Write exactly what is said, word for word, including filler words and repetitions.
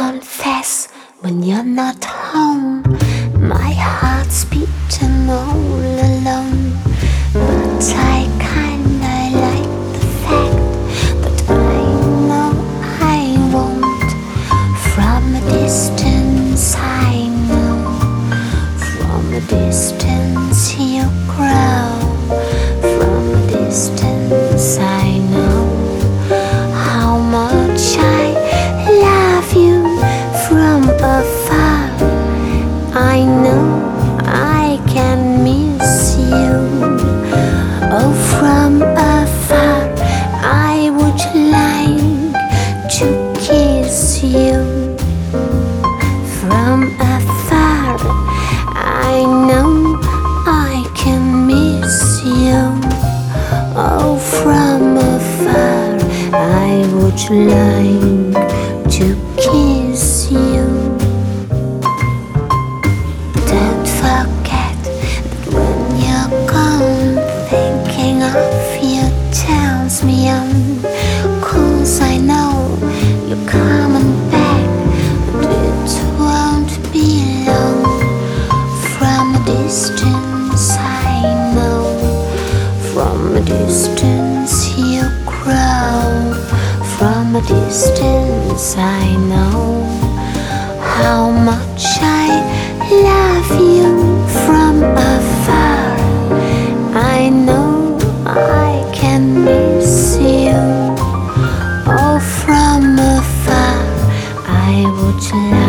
confess, when you're not home, my heart's beating all alone. But I kinda like the fact that I know I won't. From a distance I know, from a distance you grow. From a distance I know how much I love you. From afar I know I can miss you. Oh, from afar I would like to kiss you. From afar I know I can miss you. Oh, from afar I would like to kiss you. Don't forget that when you're gone, thinking of you turns me on. 'Cause I know you're coming back, but it won't be long. From a distance I know, from a distance you grow. From a distance I know how much I love you. From afar I know I can miss you. Oh, from afar I would like